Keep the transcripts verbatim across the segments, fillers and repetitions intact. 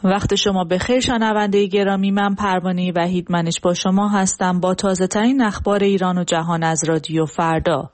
وقت شما بخیر شنونده گرامی، من پروانه وحید منش با شما هستم با تازه ترین اخبار ایران و جهان از رادیو فردا.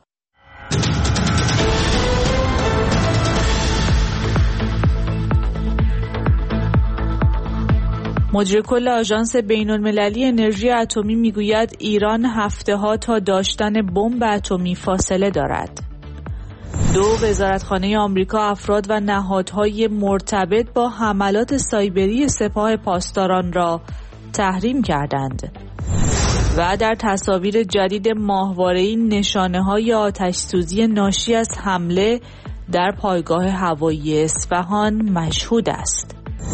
مدیر کل آژانس بین‌المللی انرژی اتمی میگوید ایران هفته‌ها تا داشتن بمب اتمی فاصله دارد. دو وزارتخانه آمریکا افراد و نهادهای مرتبط با حملات سایبری سپاه پاسداران را تحریم کردند. و در تصاویر جدید ماهواره‌ای نشانه‌های آتش‌سوزی ناشی از حمله در پایگاه هوایی اصفهان مشهود است.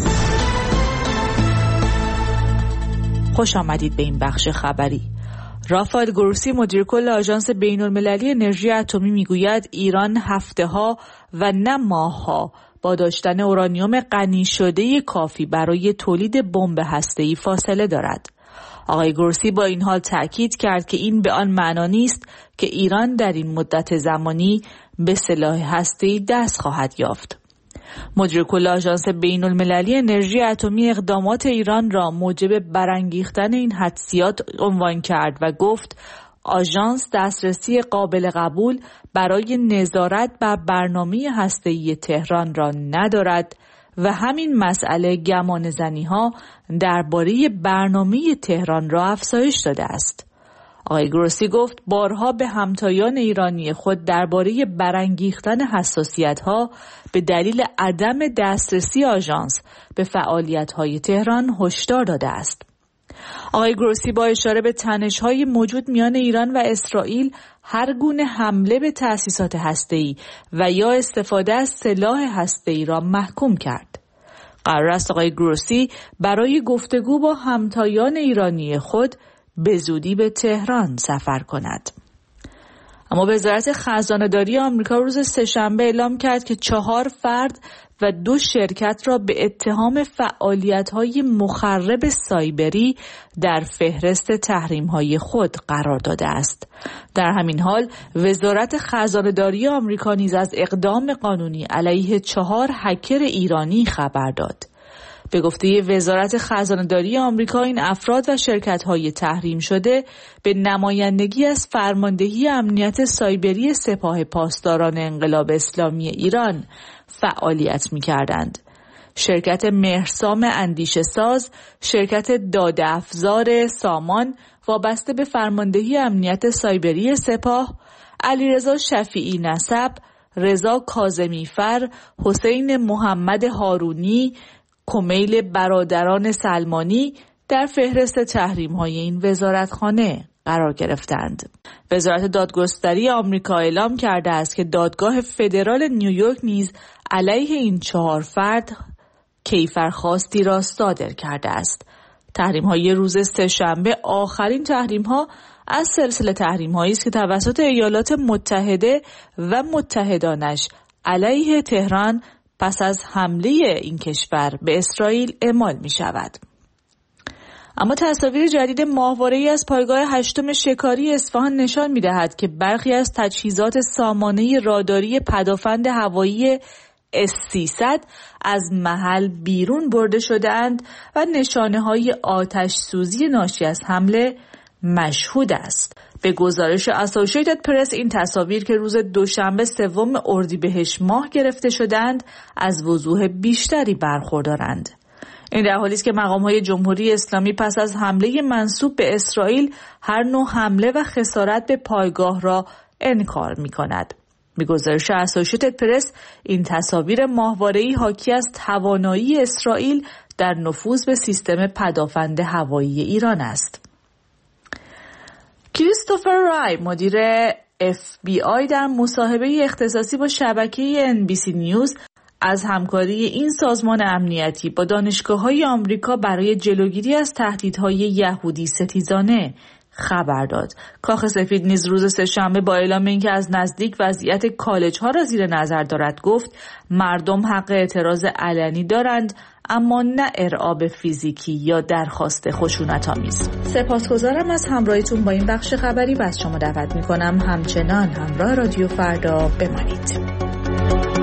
خوش آمدید به این بخش خبری. رافائل گروسی مدیر کل آژانس بین‌المللی انرژی اتمی میگوید ایران هفته‌ها و نه ماه‌ها با داشتن اورانیوم غنی شده کافی برای تولید بمب هسته‌ای فاصله دارد. آقای گروسی با این حال تأکید کرد که این به آن معنا نیست که ایران در این مدت زمانی به سلاح هسته‌ای دست خواهد یافت. مدیر کل آژانس بین‌المللی انرژی اتمی اقدامات ایران را موجب برانگیختن این حدسیات عنوان کرد و گفت آژانس دسترسی قابل قبول برای نظارت بر برنامه هسته‌ای تهران را ندارد و همین مسئله گمانه‌زنی‌ها درباره برنامه تهران را افزایش داده است. آقای گروسی گفت بارها به همتایان ایرانی خود درباره برانگیختن حساسیت‌ها به دلیل عدم دسترسی آژانس به فعالیت‌های تهران هشدار داده است. آقای گروسی با اشاره به تنش‌های موجود میان ایران و اسرائیل هر گونه حمله به تأسیسات هسته‌ای و یا استفاده از سلاح هسته‌ای را محکوم کرد. قرار است آقای گروسی برای گفتگو با همتایان ایرانی خود به زودی به تهران سفر کند. اما وزارت خزانه‌داری آمریکا روز سه‌شنبه اعلام کرد که چهار فرد و دو شرکت را به اتهام فعالیت‌های مخرب سایبری در فهرست تحریم‌های خود قرار داده است. در همین حال وزارت خزانه‌داری آمریکا نیز از اقدام قانونی علیه چهار هکر ایرانی خبر داد. به گفته وزارت خزانه‌داری آمریکا این افراد و شرکت‌های تحریم شده به نمایندگی از فرماندهی امنیت سایبری سپاه پاسداران انقلاب اسلامی ایران فعالیت می‌کردند. شرکت مهرسام اندیشه ساز، شرکت داده افزار سامان وابسته به فرماندهی امنیت سایبری سپاه، علیرضا شفیعی نسب، رضا کاظمی فر، حسین محمد هارونی، کمیل برادران سلمانی در فهرست تحریم‌های این وزارتخانه قرار گرفتند. وزارت دادگستری آمریکا اعلام کرده است که دادگاه فدرال نیویورک نیز علیه این چهار فرد کیفرخواستی را صادر کرده است. تحریم‌های روز سه‌شنبه آخرین تحریم‌ها از سلسله تحریم‌هایی است که توسط ایالات متحده و متحدانش علیه تهران پس از حمله این کشور به اسرائیل اعمال می شود. اما تصاویر جدید ماهواره‌ای از پایگاه هشتم شکاری اصفهان نشان می دهد که برخی از تجهیزات سامانه راداری پدافند هوایی اس سیصد از محل بیرون برده شده‌اند و نشانه‌های آتش سوزی ناشی از حمله مشهود است. به گزارش اسوسییتد پرس این تصاویر که روز دوشنبه سوم اردیبهشت ماه گرفته شدند از وضوح بیشتری برخوردارند. این در حالی است که مقام‌های جمهوری اسلامی پس از حمله منسوب به اسرائیل هر نوع حمله و خسارت به پایگاه را انکار می‌کند. به گزارش اسوسییتد پرس این تصاویر ماهواره‌ای حاکی از توانایی اسرائیل در نفوذ به سیستم پدافند هوایی ایران است. کریستوفر رای مدیر اف بی آی در مصاحبه اختصاصی با شبکه ان بی سی نیوز از همکاری این سازمان امنیتی با دانشگاه‌های آمریکا برای جلوگیری از تهدیدهای یهودی ستیزانه خبر داد. کاخ سفید نیز روز سه‌شنبه با اعلام اینکه از نزدیک وضعیت کالج‌ها را زیر نظر دارد گفت مردم حق اعتراض علنی دارند اما نه ارعاب فیزیکی یا درخواست خشونت‌آمیز. سپاسگزارم از همراهیتون با این بخش خبری و از شما دعوت می‌کنم همچنان همراه رادیو فردا بمانید.